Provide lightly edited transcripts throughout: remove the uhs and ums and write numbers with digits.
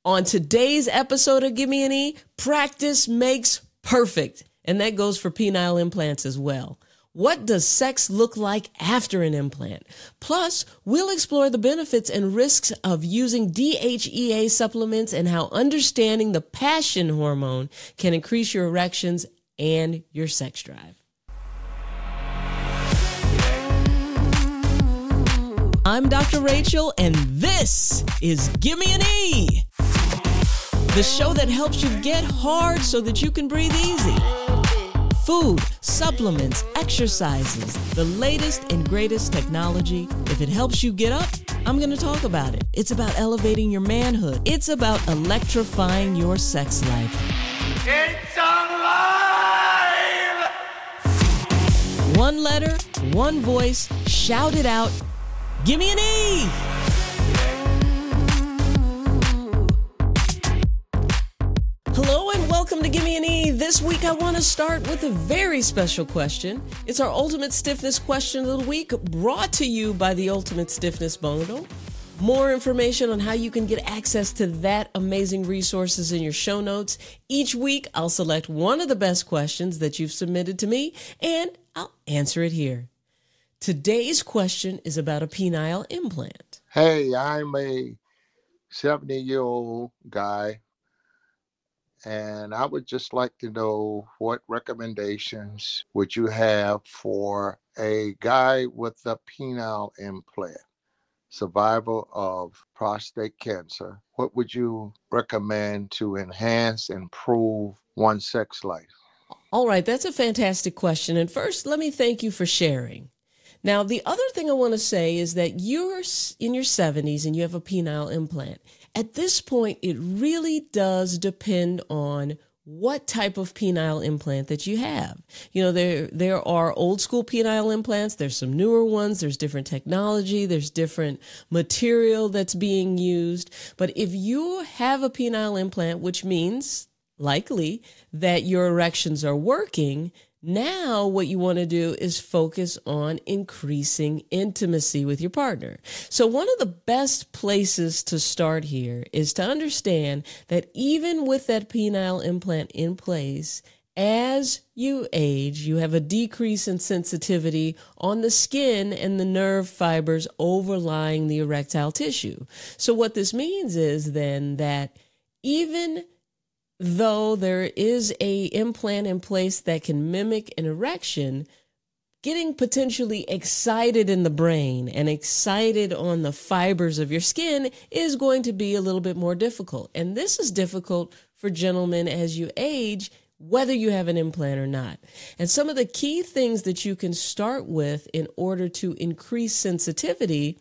On today's episode of Give Me an E, practice makes perfect. And that goes for penile implants as well. What does sex look like after an implant? Plus, we'll explore the benefits and risks of using DHEA supplements and how understanding the passion hormone can increase your erections and your sex drive. I'm Dr. Rachel, and this is Give Me an E, the show that helps you get hard so that you can breathe easy. Food, supplements, exercises, the latest and greatest technology. If it helps you get up, I'm going to talk about it. It's about elevating your manhood. It's about electrifying your sex life. It's alive! One letter, one voice, shout it out. Give me an E! Hello and welcome to Give Me an E. This week I want to start with a very special question. It's our Ultimate Stiffness Question of the Week, brought to you by the Ultimate Stiffness Bundle. More information on how you can get access to that amazing resources in your show notes. Each week I'll select one of the best questions that you've submitted to me and I'll answer it here. Today's question is about a penile implant. Hey, I'm a 70-year-old guy, and I would just like to know what recommendations would you have for a guy with a penile implant, survival of prostate cancer. What would you recommend to enhance and improve one's sex life? All right, that's a fantastic question. And first, let me thank you for sharing. Now, the other thing I want to say is that you're in your 70s and you have a penile implant. At this point, it really does depend on what type of penile implant that you have. You know, there are old school penile implants. There's some newer ones. There's different technology. There's different material that's being used. But if you have a penile implant, which means likely that your erections are working, now what you want to do is focus on increasing intimacy with your partner. So one of the best places to start here is to understand that even with that penile implant in place, as you age, you have a decrease in sensitivity on the skin and the nerve fibers overlying the erectile tissue. So what this means is then that even though there is a implant in place that can mimic an erection, getting potentially excited in the brain and excited on the fibers of your skin is going to be a little bit more difficult. And this is difficult for gentlemen as you age, whether you have an implant or not. And some of the key things that you can start with in order to increase sensitivity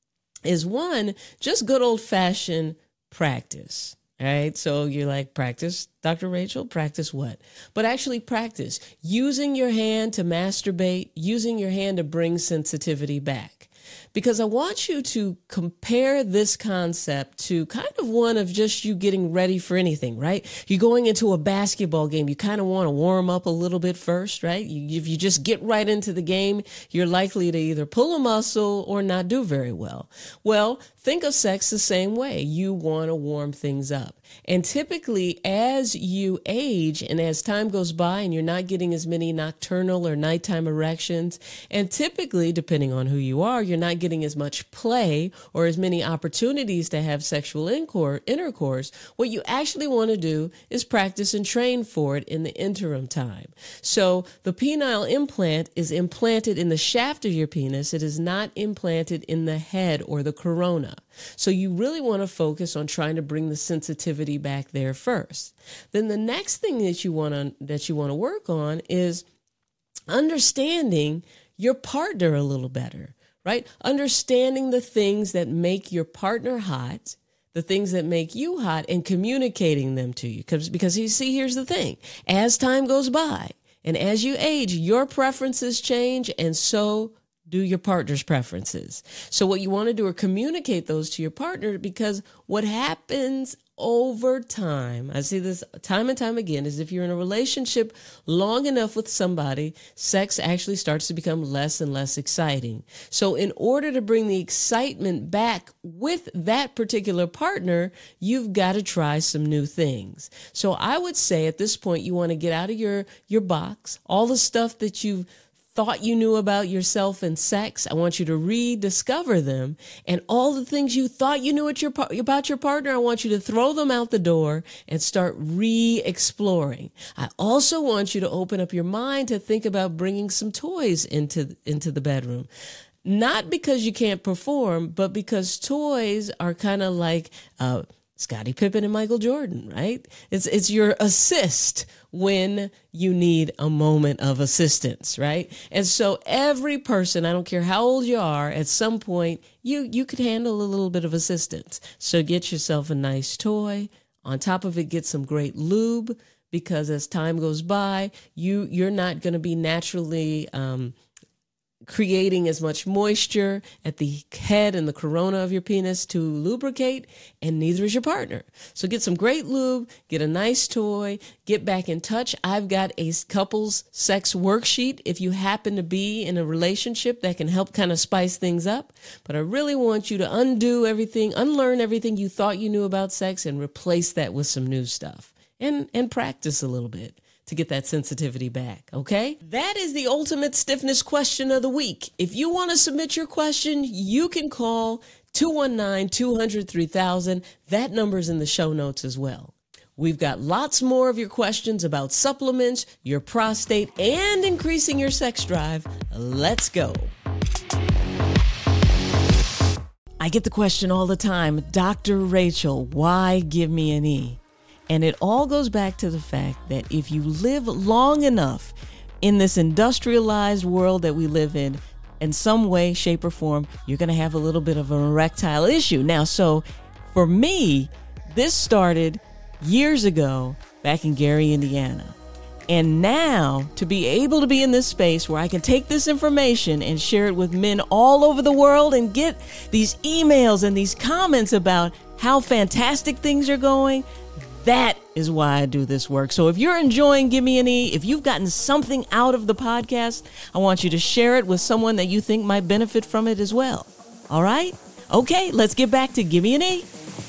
is one, just good old-fashioned practice. All right. So you're like, practice, Dr. Rachel, practice what? But actually practice using your hand to masturbate, using your hand to bring sensitivity back. Because I want you to compare this concept to kind of one of just you getting ready for anything, right? You're going into a basketball game. You kind of want to warm up a little bit first, right? If you just get right into the game, you're likely to either pull a muscle or not do very well. Well, think of sex the same way. You want to warm things up. And typically, as you age and as time goes by and you're not getting as many nocturnal or nighttime erections, and typically, depending on who you are, you're not getting as much play or as many opportunities to have sexual intercourse, what you actually want to do is practice and train for it in the interim time. So the penile implant is implanted in the shaft of your penis. It is not implanted in the head or the corona. So you really want to focus on trying to bring the sensitivity back there first. Then the next thing that you want to work on is understanding your partner a little better, right? Understanding the things that make your partner hot, the things that make you hot, and communicating them to you. Because you see, here's the thing. As time goes by and as you age, your preferences change, and so do your partner's preferences. So what you want to do are communicate those to your partner, because what happens over time, I see this time and time again, is if you're in a relationship long enough with somebody, sex actually starts to become less and less exciting. So in order to bring the excitement back with that particular partner, you've got to try some new things. So I would say at this point, you want to get out of your box, all the stuff that you've thought you knew about yourself and sex. I want you to rediscover them, and all the things you thought you knew about your partner, I want you to throw them out the door and start re-exploring. I also want you to open up your mind to think about bringing some toys into the bedroom. Not because you can't perform, but because toys are kind of like Scottie Pippen and Michael Jordan, right? It's your assist when you need a moment of assistance, right? And so every person, I don't care how old you are, at some point, you could handle a little bit of assistance. So get yourself a nice toy. On top of it, get some great lube, because as time goes by, you're not going to be naturally creating as much moisture at the head and the corona of your penis to lubricate, and neither is your partner. So get some great lube, get a nice toy, get back in touch. I've got a couples sex worksheet if you happen to be in a relationship that can help kind of spice things up. But I really want you to unlearn everything you thought you knew about sex and replace that with some new stuff, and practice a little bit to get that sensitivity back, okay? That is the ultimate stiffness question of the week. If you want to submit your question, you can call 219-200-3000. That number's in the show notes as well. We've got lots more of your questions about supplements, your prostate, and increasing your sex drive. Let's go. I get the question all the time, Dr. Rachel, why give me an E? And it all goes back to the fact that if you live long enough in this industrialized world that we live in some way, shape, or form, you're going to have a little bit of an erectile issue. Now, so for me, this started years ago back in Gary, Indiana. And now to be able to be in this space where I can take this information and share it with men all over the world and get these emails and these comments about how fantastic things are going, that is why I do this work. So if you're enjoying Give Me an E, if you've gotten something out of the podcast, I want you to share it with someone that you think might benefit from it as well. All right? Okay, let's get back to Give Me an E.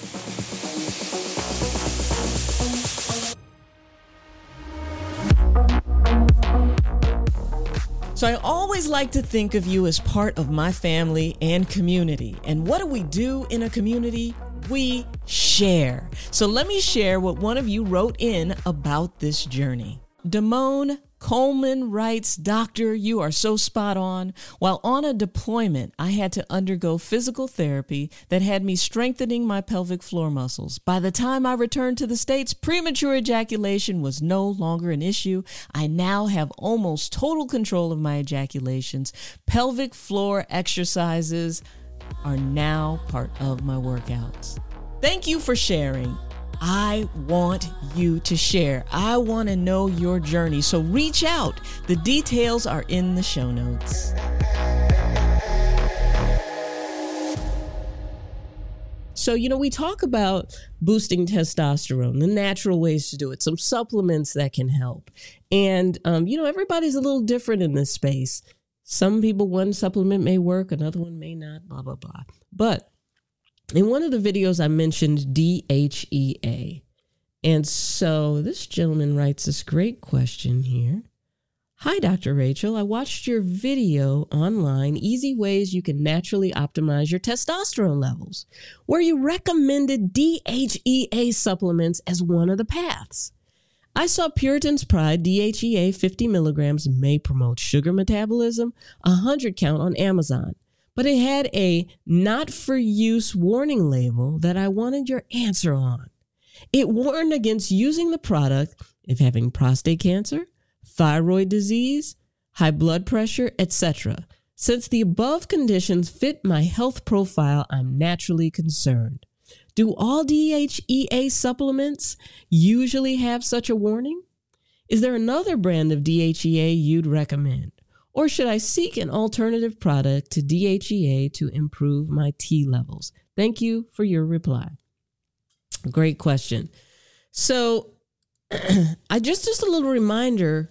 So I always like to think of you as part of my family and community. And what do we do in a community? We share. So let me share what one of you wrote in about this journey. Damone Coleman writes, Doctor, you are so spot on. While on a deployment, I had to undergo physical therapy that had me strengthening my pelvic floor muscles. By the time I returned to the States, premature ejaculation was no longer an issue. I now have almost total control of my ejaculations. Pelvic floor exercises are now part of my workouts. Thank you for sharing. I want you to share. I want to know your journey. So reach out. The details are in the show notes. So, we talk about boosting testosterone, the natural ways to do it, some supplements that can help. And, everybody's a little different in this space. Some people, one supplement may work, another one may not, blah, blah, blah. But in one of the videos, I mentioned DHEA. And so this gentleman writes this great question here. Hi, Dr. Rachel. I watched your video online, Easy Ways You Can Naturally Optimize Your Testosterone Levels, where you recommended DHEA supplements as one of the paths. I saw Puritan's Pride DHEA 50 milligrams may promote sugar metabolism, 100 count on Amazon, but it had a not for use warning label that I wanted your answer on. It warned against using the product if having prostate cancer, thyroid disease, high blood pressure, etc. Since the above conditions fit my health profile, I'm naturally concerned. Do all DHEA supplements usually have such a warning? Is there another brand of DHEA you'd recommend? Or should I seek an alternative product to DHEA to improve my T levels? Thank you for your reply. Great question. So just a little reminder,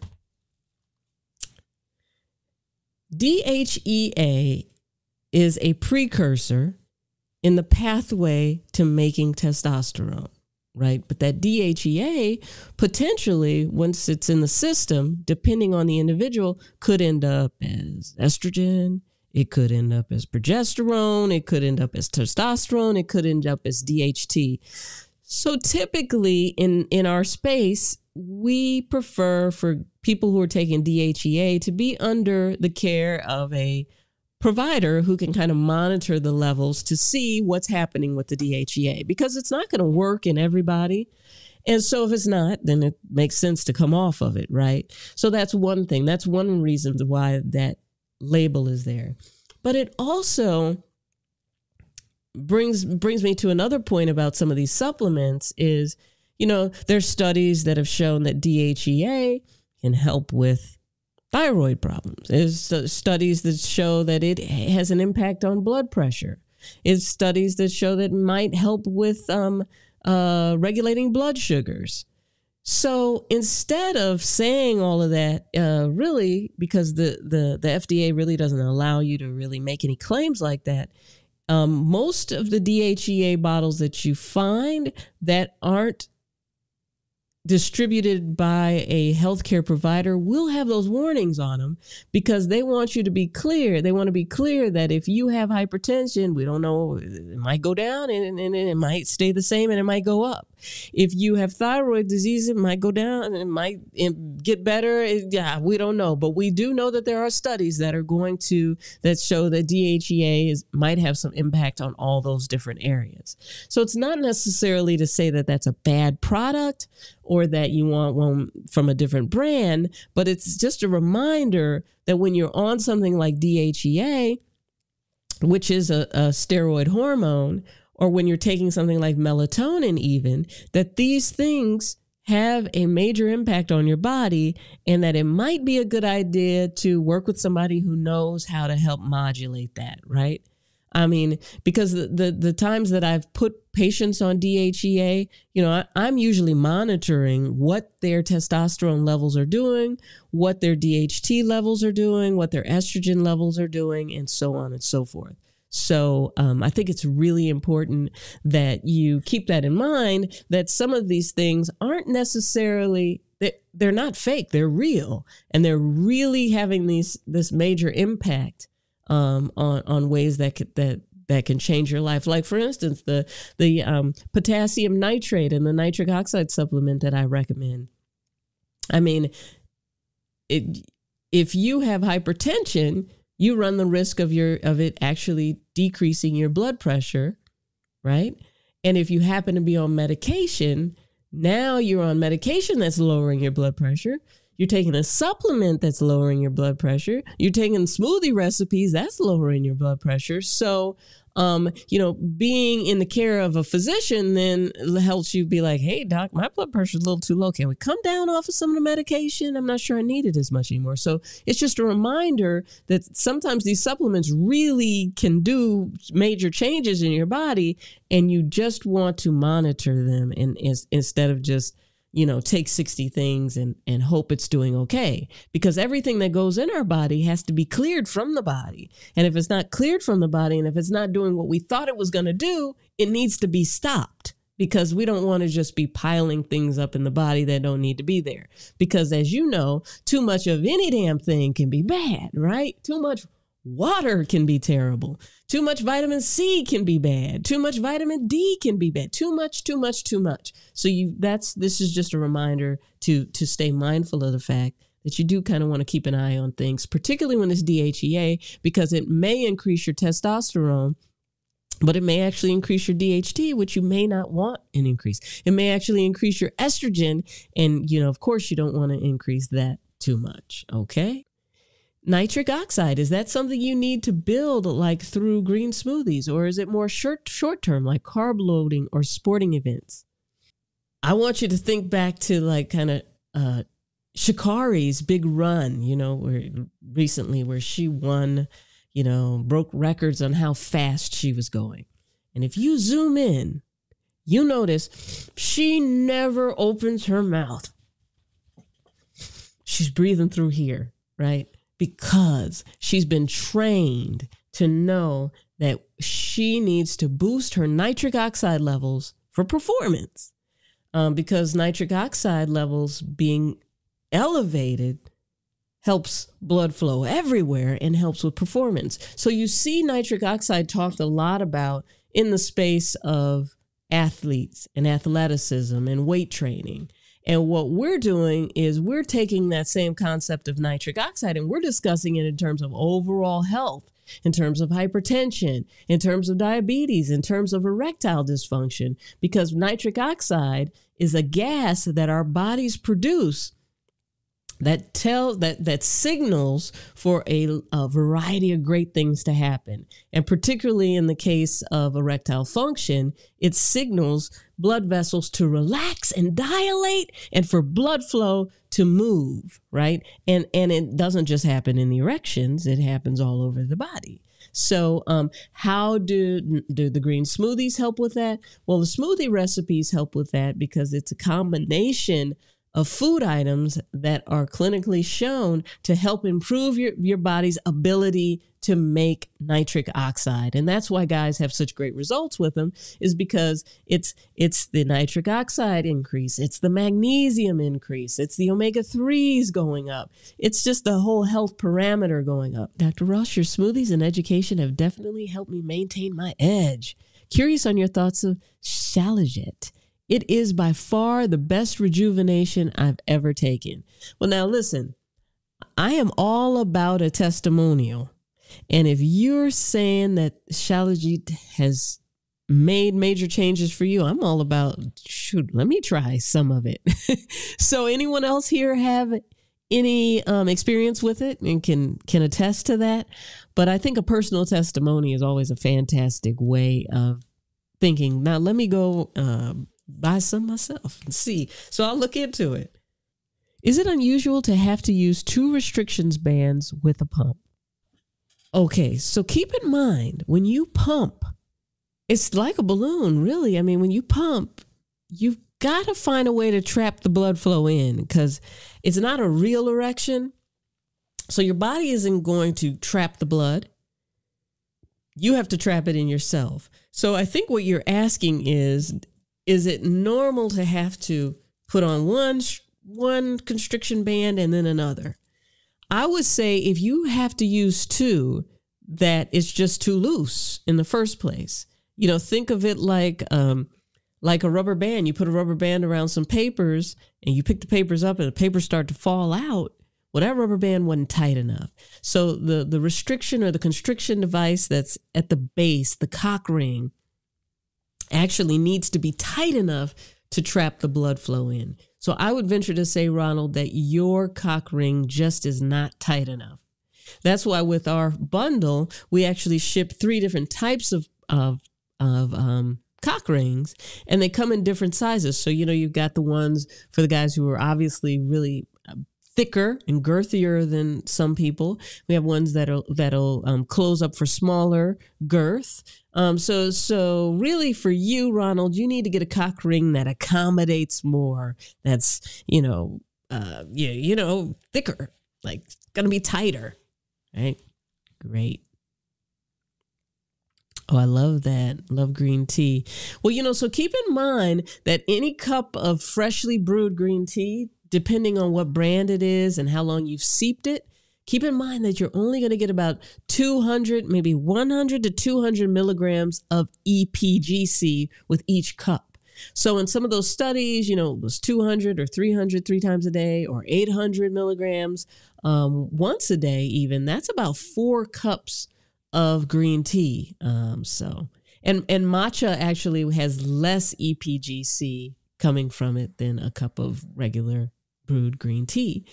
DHEA is a precursor in the pathway to making testosterone, right? But that DHEA potentially, once it's in the system, depending on the individual, could end up as estrogen. It could end up as progesterone. It could end up as testosterone. It could end up as DHT. So typically in our space, we prefer for people who are taking DHEA to be under the care of a provider who can kind of monitor the levels to see what's happening with the DHEA, because it's not going to work in everybody. And so if it's not, then it makes sense to come off of it, right? So that's one thing. That's one reason why that label is there. But it also brings me to another point about some of these supplements is, there's studies that have shown that DHEA can help with thyroid problems. There's studies that show that it has an impact on blood pressure. It's studies that show that it might help with regulating blood sugars. So instead of saying all of that, really, because the FDA really doesn't allow you to really make any claims like that, most of the DHEA bottles that you find that aren't distributed by a healthcare provider will have those warnings on them, because they want you to be clear. They want to be clear that if you have hypertension, we don't know, it might go down and it might stay the same and it might go up. If you have thyroid disease, it might go down and it might get better. Yeah, we don't know. But we do know that there are studies that are that show that DHEA might have some impact on all those different areas. So it's not necessarily to say that that's a bad product or that you want one from a different brand, but it's just a reminder that when you're on something like DHEA, which is a steroid hormone, or when you're taking something like melatonin even, that these things have a major impact on your body, and that it might be a good idea to work with somebody who knows how to help modulate that, right? I mean, because the times that I've put patients on DHEA, I'm usually monitoring what their testosterone levels are doing, what their DHT levels are doing, what their estrogen levels are doing, and so on and so forth. So I think it's really important that you keep that in mind, that some of these things aren't necessarily, they're not fake, they're real, and they're really having this major impact on ways that can change your life. Like, for instance, the potassium nitrate and the nitric oxide supplement that I recommend. I mean, if you have hypertension, you run the risk of it actually decreasing your blood pressure, right? And if you happen to be on medication, now you're on medication that's lowering your blood pressure. You're taking a supplement that's lowering your blood pressure. You're taking smoothie recipes, that's lowering your blood pressure. So, being in the care of a physician then helps you be like, hey, doc, my blood pressure is a little too low. Can we come down off of some of the medication? I'm not sure I need it as much anymore. So it's just a reminder that sometimes these supplements really can do major changes in your body, and you just want to monitor them instead of just take 60 things and hope it's doing okay, because everything that goes in our body has to be cleared from the body. And if it's not cleared from the body, and if it's not doing what we thought it was going to do, it needs to be stopped, because we don't want to just be piling things up in the body that don't need to be there. Because as you know, too much of any damn thing can be bad, right? Too much water can be terrible. Too much vitamin C can be bad. Too much vitamin D can be bad. Too much. So this is just a reminder to stay mindful of the fact that you do kind of want to keep an eye on things, particularly when it's DHEA, because it may increase your testosterone, but it may actually increase your DHT, which you may not want an increase. It may actually increase your estrogen, and of course you don't want to increase that too much, okay? Nitric oxide, is that something you need to build like through green smoothies, or is it more short term, like carb loading or sporting events? I want you to think back to like kind of Sha'Carri's big run, where she won, broke records on how fast she was going. And if you zoom in, you notice she never opens her mouth. She's breathing through here, right? Because she's been trained to know that she needs to boost her nitric oxide levels for performance. Because nitric oxide levels being elevated helps blood flow everywhere and helps with performance. So you see nitric oxide talked a lot about in the space of athletes and athleticism and weight training. And what we're doing is we're taking that same concept of nitric oxide and we're discussing it in terms of overall health, in terms of hypertension, in terms of diabetes, in terms of erectile dysfunction, because nitric oxide is a gas that our bodies produce that signals for a variety of great things to happen. And particularly in the case of erectile function, it signals blood vessels to relax and dilate and for blood flow to move, right? And it doesn't just happen in the erections, it happens all over the body. So how do the green smoothies help with that? Well, the smoothie recipes help with that because it's a combination of food items that are clinically shown to help improve your body's ability to make nitric oxide. And that's why guys have such great results with them, is because it's the nitric oxide increase, it's the magnesium increase, it's the omega-3s going up. It's just the whole health parameter going up. Dr. Ross, your smoothies and education have definitely helped me maintain my edge. Curious on your thoughts of Shilajit. It is by far the best rejuvenation I've ever taken. Well, now listen, I am all about a testimonial. And if you're saying that Shilajit has made major changes for you, I'm all about, let me try some of it. So anyone else here have any experience with it and can attest to that? But I think a personal testimony is always a fantastic way of thinking. Now, let me go buy some myself and see. So I'll look into it. Is it unusual to have to use 2 restrictions bands with a pump? Okay, so keep in mind, when you pump, it's like a balloon, really. I mean, when you pump, you've got to find a way to trap the blood flow in because it's not a real erection. So your body isn't going to trap the blood. You have to trap it in yourself. So I think what you're asking is it normal to have to put on one constriction band and then another? I would say if you have to use 2, that it's just too loose in the first place. Think of it like a rubber band. You put a rubber band around some papers and you pick the papers up and the papers start to fall out. Well, that rubber band wasn't tight enough. So the restriction or the constriction device that's at the base, the cock ring, actually needs to be tight enough to trap the blood flow in. So I would venture to say, Ronald, that your cock ring just is not tight enough. That's why with our bundle, we actually ship 3 different types of cock rings, and they come in different sizes. So, you've got the ones for the guys who are obviously really thicker and girthier than some people. We have ones that'll close up for smaller girth. So really for you, Ronald, you need to get a cock ring that accommodates more. That's, thicker, like gonna be tighter, right? Great. Oh, I love that. Love green tea. Well, so keep in mind that any cup of freshly brewed green tea, depending on what brand it is and how long you've steeped it, keep in mind that you're only going to get about 200, maybe 100 to 200 milligrams of EPGC with each cup. So in some of those studies, it was 200 or 300 3 times a day or 800 milligrams once a day even. That's about 4 cups of green tea. And matcha actually has less EPGC coming from it than a cup of regular brewed green tea.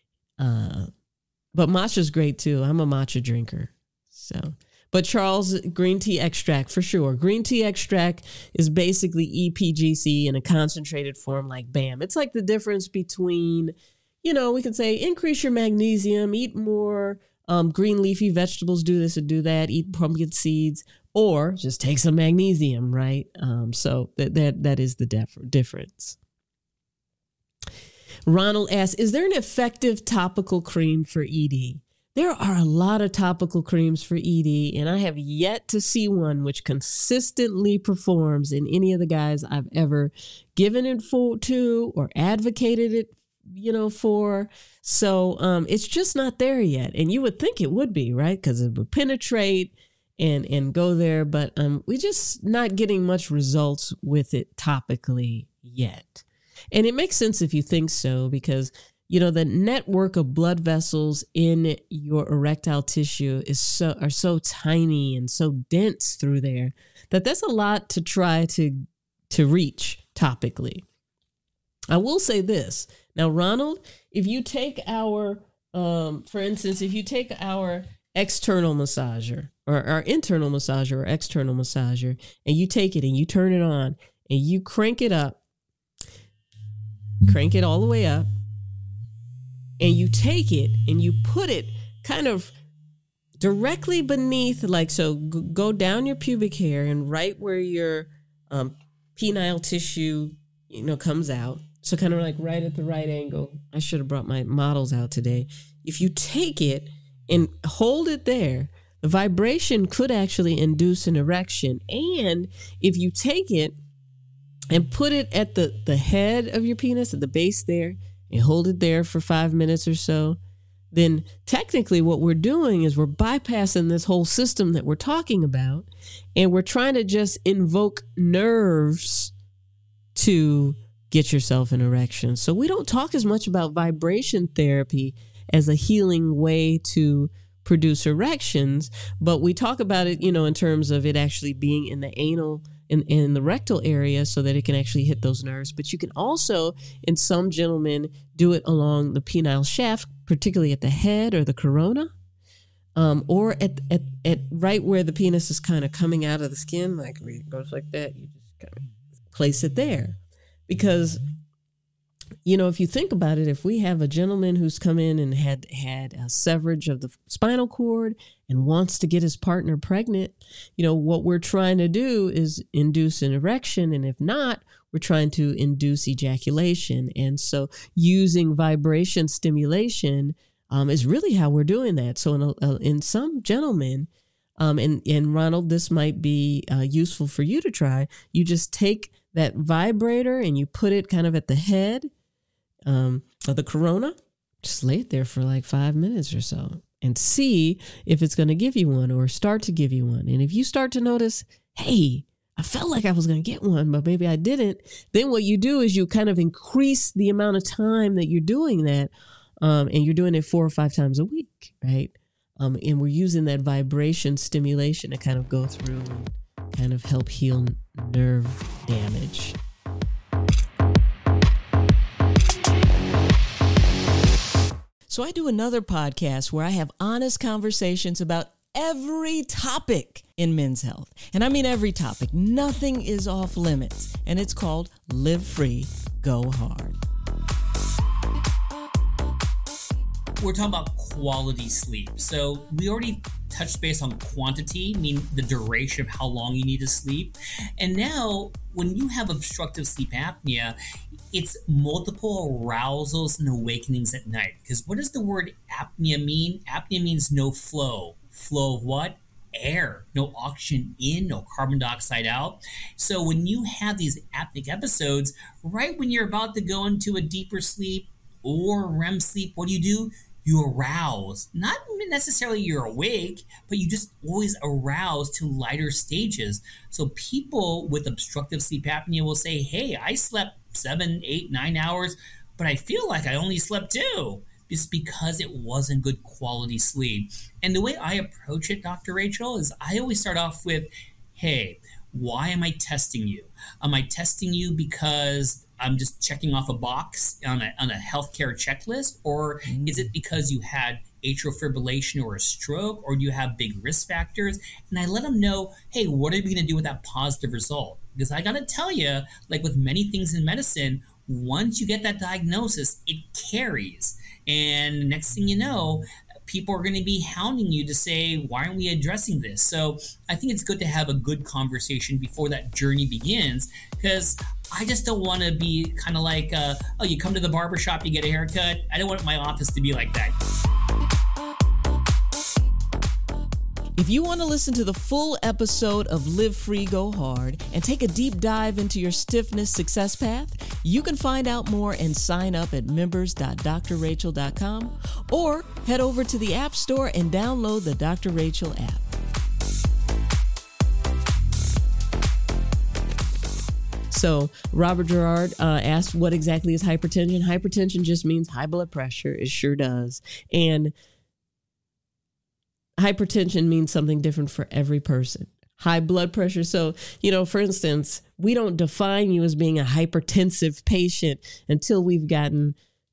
But matcha's great too. I'm a matcha drinker. But Charles, green tea extract for sure. Green tea extract is basically EPGC in a concentrated form like BAM. It's like the difference between, we can say increase your magnesium, eat more green leafy vegetables, do this or do that, eat pumpkin seeds, or just take some magnesium, right? So that is the difference. Ronald asks, is there an effective topical cream for ED? There are a lot of topical creams for ED, and I have yet to see one which consistently performs in any of the guys I've ever given it to or advocated it, for. So it's just not there yet. And you would think it would be, right? Because it would penetrate and go there. But we're just not getting much results with it topically yet. And it makes sense if you think so, because the network of blood vessels in your erectile tissue are so tiny and so dense through there that's a lot to try to reach topically. I will say this. Now, Ronald, if you take for instance, if you take our external massager or our internal massager or external massager, and you take it and you turn it on and you crank it all the way up, and you take it and you put it kind of directly beneath, go down your pubic hair and right where your penile tissue, comes out. So kind of like right at the right angle. I should have brought my models out today. If you take it and hold it there, the vibration could actually induce an erection. And if you take it and put it at the head of your penis, at the base there, and hold it there for 5 minutes or so, then technically what we're doing is we're bypassing this whole system that we're talking about, and we're trying to just invoke nerves to get yourself an erection. So we don't talk as much about vibration therapy as a healing way to produce erections, but we talk about it, in terms of it actually being in the anal, in the rectal area, so that it can actually hit those nerves. But you can also, in some gentlemen, do it along the penile shaft, particularly at the head or the corona, or at right where the penis is kind of coming out of the skin, like where it goes like that. You just kind of place it there. Because, if you think about it, if we have a gentleman who's come in and had a severage of the spinal cord and wants to get his partner pregnant, what we're trying to do is induce an erection. And if not, we're trying to induce ejaculation. And so using vibration stimulation is really how we're doing that. So in some gentlemen, and Ronald, this might be useful for you to try. You just take that vibrator and you put it kind of at the head of the corona. Just lay it there for like 5 minutes or so and see if it's going to give you one or start to give you one. And if you start to notice, hey, I felt like I was going to get one, but maybe I didn't, then what you do is you kind of increase the amount of time that you're doing that, and you're doing it 4 or 5 times a week, right? And we're using that vibration stimulation to kind of go through and kind of help heal nerve damage. So I do another podcast where I have honest conversations about every topic in men's health. And I mean every topic. Nothing is off limits. And it's called Live Free, Go Hard. We're talking about quality sleep. So we already touched base on quantity, meaning the duration of how long you need to sleep. And now when you have obstructive sleep apnea, it's multiple arousals and awakenings at night. Because what does the word apnea mean? Apnea means no flow. Flow of what? Air. No oxygen in, no carbon dioxide out. So when you have these apneic episodes, right when you're about to go into a deeper sleep or REM sleep, what do? You arouse. Not necessarily you're awake, but you just always arouse to lighter stages. So people with obstructive sleep apnea will say, hey, I slept 7, 8, 9 hours, but I feel like I only slept 2. It's because it wasn't good quality sleep. And the way I approach it, Dr. Rachel, is I always start off with, hey, why am I testing you? Am I testing you because I'm just checking off a box on a healthcare checklist? Or is it because you had atrial fibrillation or a stroke, or do you have big risk factors? And I let them know, hey, what are we going to do with that positive result? Because I got to tell you, like with many things in medicine, once you get that diagnosis, it carries. And the next thing you know, people are going to be hounding you to say, why aren't we addressing this? So I think it's good to have a good conversation before that journey begins, because I just don't want to be kind of like, oh, you come to the barbershop, you get a haircut. I don't want my office to be like that. If you want to listen to the full episode of Live Free, Go Hard and take a deep dive into your stiffness success path, you can find out more and sign up at members.drrachel.com or head over to the App Store and download the Dr. Rachel app. So Robert Gerard asked, what exactly is hypertension? Hypertension just means high blood pressure. It sure does. And hypertension means something different for every person. High blood pressure. So, for instance, we don't define you as being a hypertensive patient until we've gotten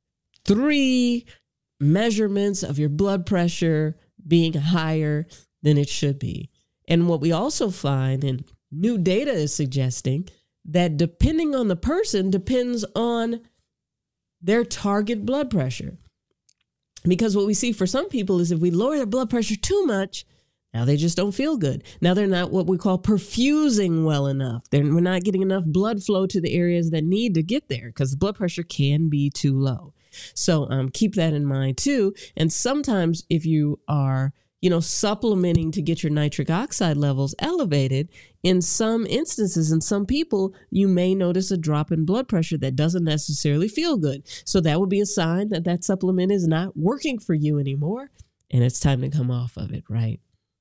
3 measurements of your blood pressure being higher than it should be. And what we also find, and new data is suggesting, that depending on the person depends on their target blood pressure. Because what we see for some people is if we lower their blood pressure too much, now they just don't feel good. Now they're not what we call perfusing well enough. We're not getting enough blood flow to the areas that need to get there because the blood pressure can be too low. So keep that in mind too. And sometimes if you are, supplementing to get your nitric oxide levels elevated, in some instances, in some people, you may notice a drop in blood pressure that doesn't necessarily feel good. So that would be a sign that that supplement is not working for you anymore, and it's time to come off of it, right?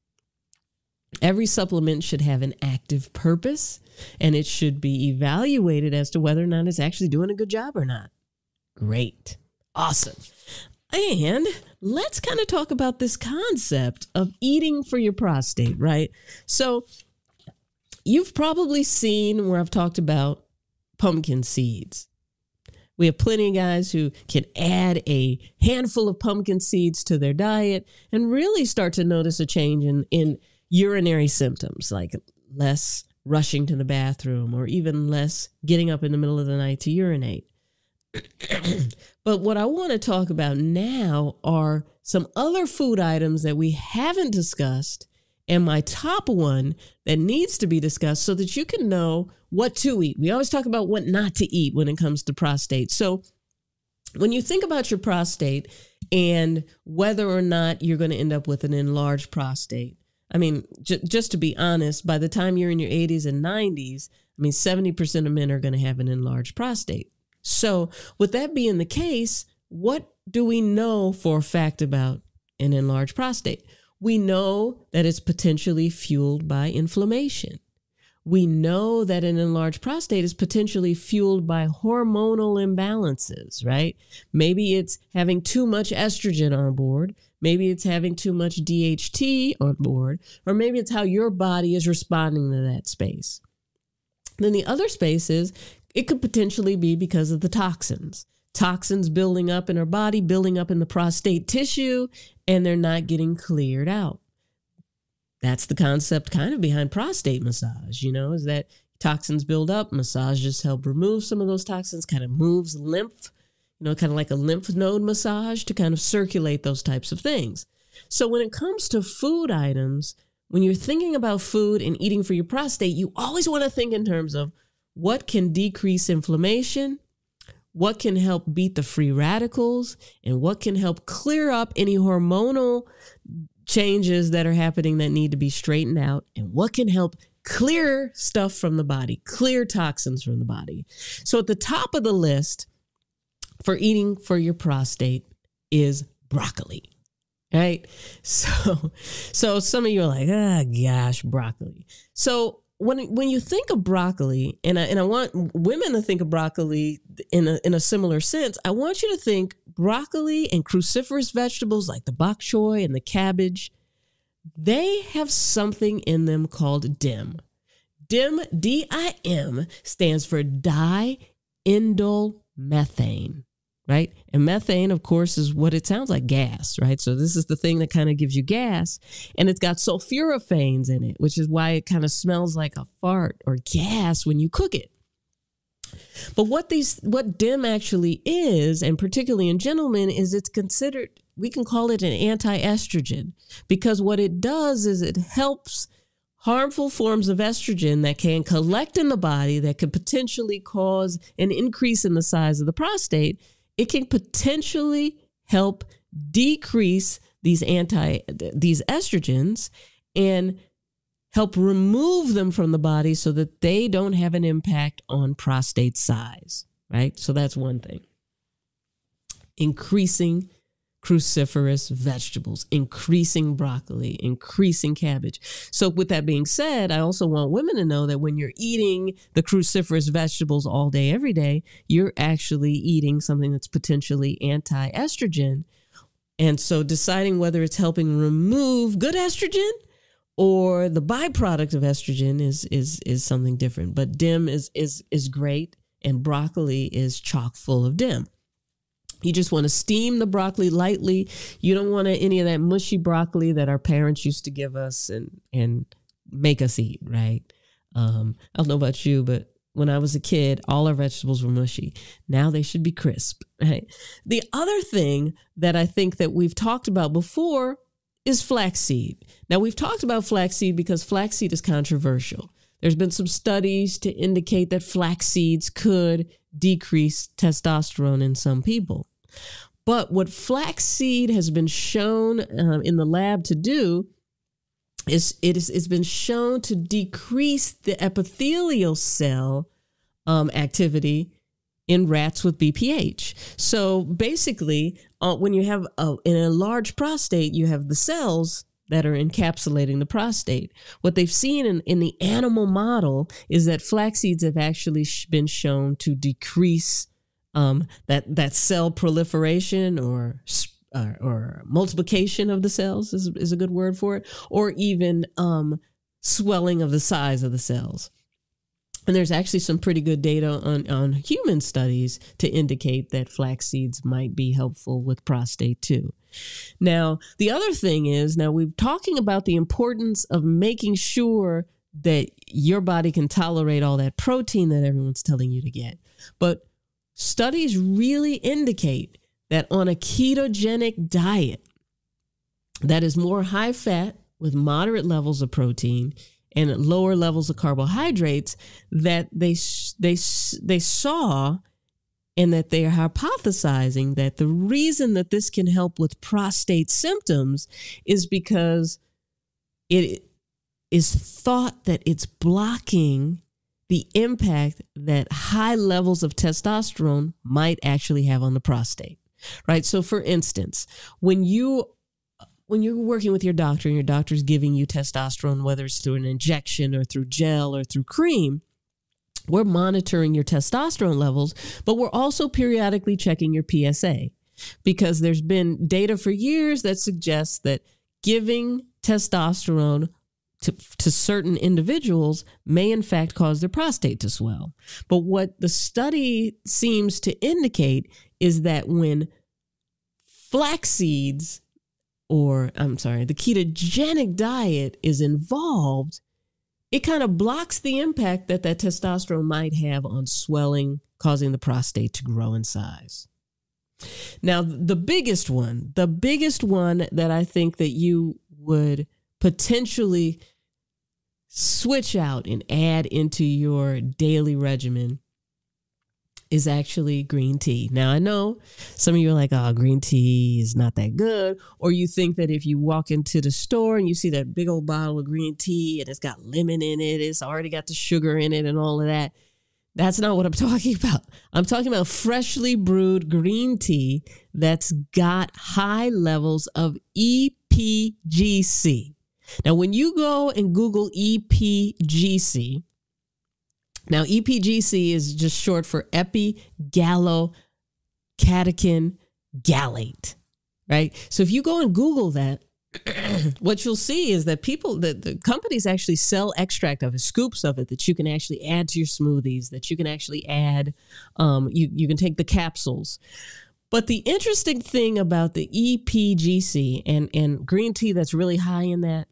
Every supplement should have an active purpose, and it should be evaluated as to whether or not it's actually doing a good job or not. Great. Awesome. And let's kind of talk about this concept of eating for your prostate, right? So you've probably seen where I've talked about pumpkin seeds. We have plenty of guys who can add a handful of pumpkin seeds to their diet and really start to notice a change in urinary symptoms, like less rushing to the bathroom or even less getting up in the middle of the night to urinate. But what I want to talk about now are some other food items that we haven't discussed, and my top one that needs to be discussed so that you can know what to eat. We always talk about what not to eat when it comes to prostate. So when you think about your prostate and whether or not you're going to end up with an enlarged prostate, I mean, just to be honest, by the time you're in your 80s and 90s, 70% of men are going to have an enlarged prostate. So with that being the case, what do we know for a fact about an enlarged prostate? We know that it's potentially fueled by inflammation. We know that an enlarged prostate is potentially fueled by hormonal imbalances, right? Maybe it's having too much estrogen on board. Maybe it's having too much DHT on board, or maybe it's how your body is responding to that space. Then the other space is it could potentially be because of the toxins building up in our body, building up in the prostate tissue, and they're not getting cleared out. That's the concept kind of behind prostate massage, is that toxins build up, massage just help remove some of those toxins, kind of moves lymph, kind of like a lymph node massage to kind of circulate those types of things. So when it comes to food items, when you're thinking about food and eating for your prostate, you always want to think in terms of what can decrease inflammation, what can help beat the free radicals, and what can help clear up any hormonal changes that are happening that need to be straightened out, and what can help clear stuff from the body, clear toxins from the body. So at the top of the list for eating for your prostate is broccoli, right? So some of you are like, gosh, broccoli. So when you think of broccoli, and I want women to think of broccoli in a similar sense, I want you to think broccoli and cruciferous vegetables like the bok choy and the cabbage. They have something in them called DIM. DIM, D-I-M, stands for diindolylmethane, right? And methane, of course, is what it sounds like, gas, right? So this is the thing that kind of gives you gas, and it's got sulforaphanes in it, which is why it kind of smells like a fart or gas when you cook it. But what DIM actually is, and particularly in gentlemen, is it's considered, we can call it an anti-estrogen, because what it does is it helps harmful forms of estrogen that can collect in the body that could potentially cause an increase in the size of the prostate. It can potentially help decrease these estrogens and help remove them from the body so that they don't have an impact on prostate size, right? So that's one thing. Increasing cruciferous vegetables, increasing broccoli, increasing cabbage. So with that being said, I also want women to know that when you're eating the cruciferous vegetables all day, every day, you're actually eating something that's potentially anti-estrogen. And so deciding whether it's helping remove good estrogen or the byproduct of estrogen is something different. But DIM is great, and broccoli is chock full of DIM. You just want to steam the broccoli lightly. You don't want any of that mushy broccoli that our parents used to give us and make us eat, right? I don't know about you, but when I was a kid, all our vegetables were mushy. Now they should be crisp, right? The other thing that I think that we've talked about before is flaxseed. Now, we've talked about flaxseed because flaxseed is controversial. There's been some studies to indicate that flax seeds could decrease testosterone in some people. But what flaxseed has been shown in the lab to do is it's been shown to decrease the epithelial cell activity in rats with BPH. So basically, when you have in a large prostate, you have the cells that are encapsulating the prostate. What they've seen in the animal model is that flax seeds have actually been shown to decrease that cell proliferation or multiplication of the cells is a good word for it, or even swelling of the size of the cells. And there's actually some pretty good data on human studies to indicate that flax seeds might be helpful with prostate too. Now, the other thing is, now we're talking about the importance of making sure that your body can tolerate all that protein that everyone's telling you to get. But studies really indicate that on a ketogenic diet that is more high fat with moderate levels of protein and at lower levels of carbohydrates, that they saw, and that they are hypothesizing that the reason that this can help with prostate symptoms is because it is thought that it's blocking the impact that high levels of testosterone might actually have on the prostate, right? So for instance, when you're working with your doctor and your doctor's giving you testosterone, whether it's through an injection or through gel or through cream, we're monitoring your testosterone levels, but we're also periodically checking your PSA, because there's been data for years that suggests that giving testosterone to certain individuals may in fact cause their prostate to swell. But what the study seems to indicate is that when flax seeds, the ketogenic diet is involved, it kind of blocks the impact that testosterone might have on swelling, causing the prostate to grow in size. Now, the biggest one that I think that you would potentially switch out and add into your daily regimen is actually green tea. Now, I know some of you are like, oh, green tea is not that good. Or you think that if you walk into the store and you see that big old bottle of green tea and it's got lemon in it, it's already got the sugar in it and all of that. That's not what I'm talking about. I'm talking about freshly brewed green tea that's got high levels of EPGC. Now, when you go and Google EPGC, now EPGC is just short for epigallocatechin gallate, right? So if you go and Google that, what you'll see is that the companies actually sell extract of it, scoops of it that you can actually add to your smoothies, that you can actually add, you can take the capsules. But the interesting thing about the EPGC and green tea that's really high in that,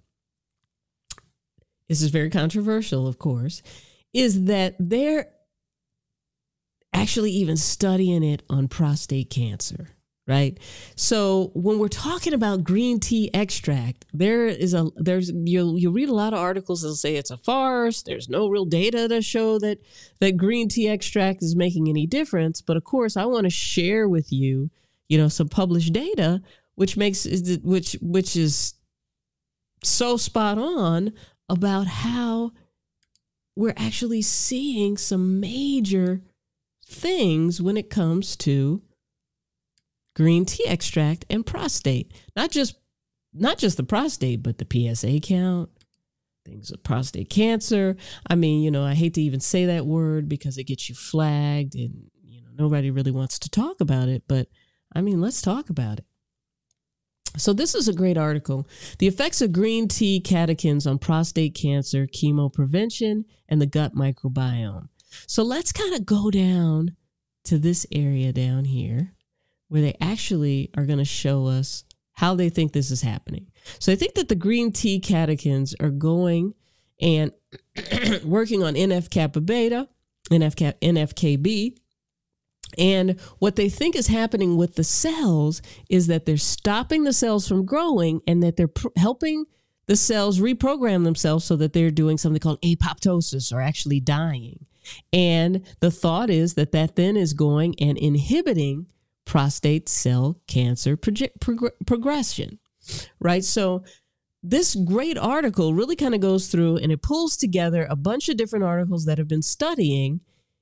this is very controversial, of course, is that there actually even studying it on prostate cancer, right? So when we're talking about green tea extract, you'll read a lot of articles that'll say it's a farce. There's no real data to show that green tea extract is making any difference. But of course, I want to share with you, some published data, which is so spot on about how we're actually seeing some major things when it comes to green tea extract and prostate. Not just the prostate, but the PSA count, things of prostate cancer. I mean, I hate to even say that word because it gets you flagged and, nobody really wants to talk about it. But I mean, let's talk about it. So this is a great article. The effects of green tea catechins on prostate cancer, chemo prevention, and the gut microbiome. So let's kind of go down to this area down here where they actually are going to show us how they think this is happening. So I think that the green tea catechins are going and working on NF-kappa beta, NF-kB, and what they think is happening with the cells is that they're stopping the cells from growing and that they're helping the cells reprogram themselves so that they're doing something called apoptosis or actually dying. And the thought is that then is going and inhibiting prostate cell cancer progression, right? So this great article really kind of goes through and it pulls together a bunch of different articles that have been studying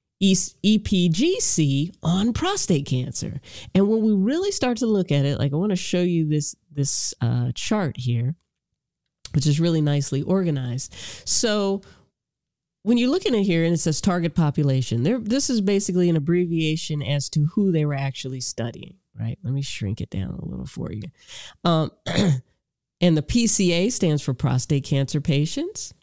EPGC on prostate cancer. And when we really start to look at it, like I want to show you this chart here, which is really nicely organized. So when you're looking at here and it says target population, this is basically an abbreviation as to who they were actually studying, right? Let me shrink it down a little for you. And the PCA stands for prostate cancer patients.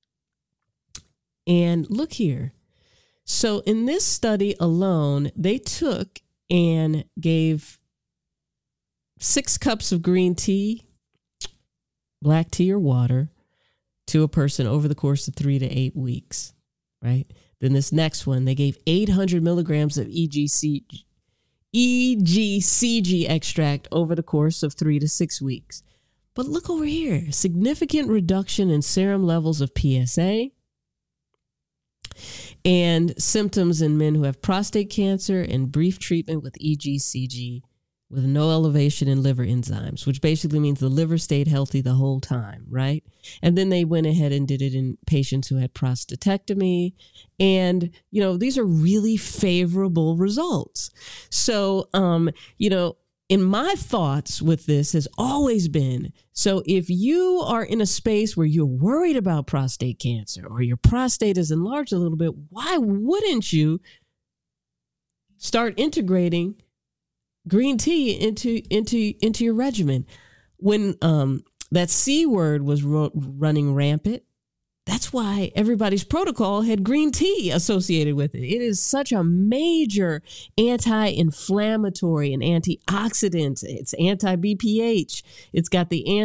And look here. So in this study alone, they took and gave 6 cups of green tea, black tea or water, to a person over the course of 3 to 8 weeks, right? Then this next one, they gave 800 milligrams of EGCG extract over the course of 3 to 6 weeks. But look over here, significant reduction in serum levels of PSA and symptoms in men who have prostate cancer and brief treatment with EGCG with no elevation in liver enzymes, which basically means the liver stayed healthy the whole time, right? And then they went ahead and did it in patients who had prostatectomy. And, these are really favorable results. So, in my thoughts with this has always been, so if you are in a space where you're worried about prostate cancer or your prostate is enlarged a little bit, why wouldn't you start integrating green tea into your regimen? When that C word was running rampant, that's why everybody's protocol had green tea associated with it. It is such a major anti-inflammatory and antioxidant. It's anti-BPH. It's got the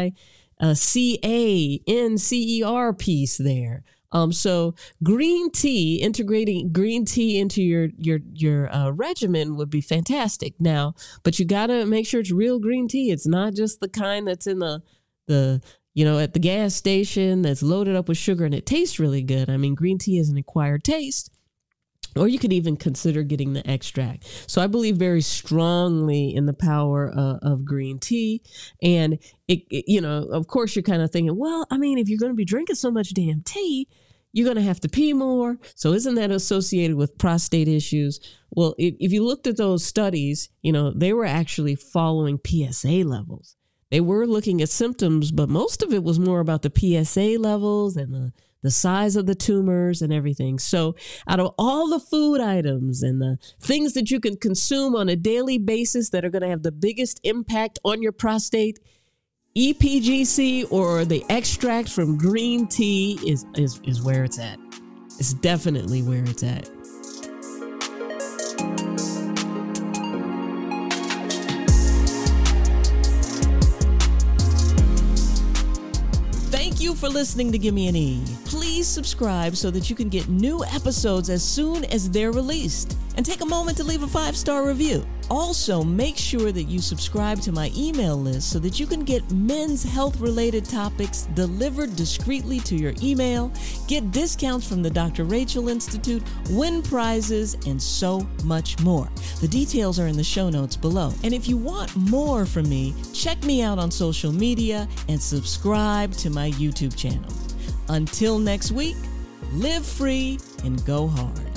anti-CA-NCER piece there. So green tea, integrating green tea into your regimen would be fantastic. Now, but you got to make sure it's real green tea. It's not just the kind that's in the at the gas station that's loaded up with sugar and it tastes really good. I mean, green tea is an acquired taste. Or you could even consider getting the extract. So I believe very strongly in the power of green tea. And, of course, you're kind of thinking, well, I mean, if you're going to be drinking so much damn tea, you're going to have to pee more. So isn't that associated with prostate issues? Well, if you looked at those studies, they were actually following PSA levels. They were looking at symptoms, but most of it was more about the PSA levels and the size of the tumors and everything. So out of all the food items and the things that you can consume on a daily basis that are going to have the biggest impact on your prostate, EPGC or the extract from green tea is where it's at. It's definitely where it's at. Thank you for listening to Gimme an E. Please subscribe so that you can get new episodes as soon as they're released. And take a moment to leave a 5-star review. Also, make sure that you subscribe to my email list so that you can get men's health-related topics delivered discreetly to your email, get discounts from the Dr. Rachel Institute, win prizes, and so much more. The details are in the show notes below. And if you want more from me, check me out on social media and subscribe to my YouTube channel. Until next week, live free and go hard.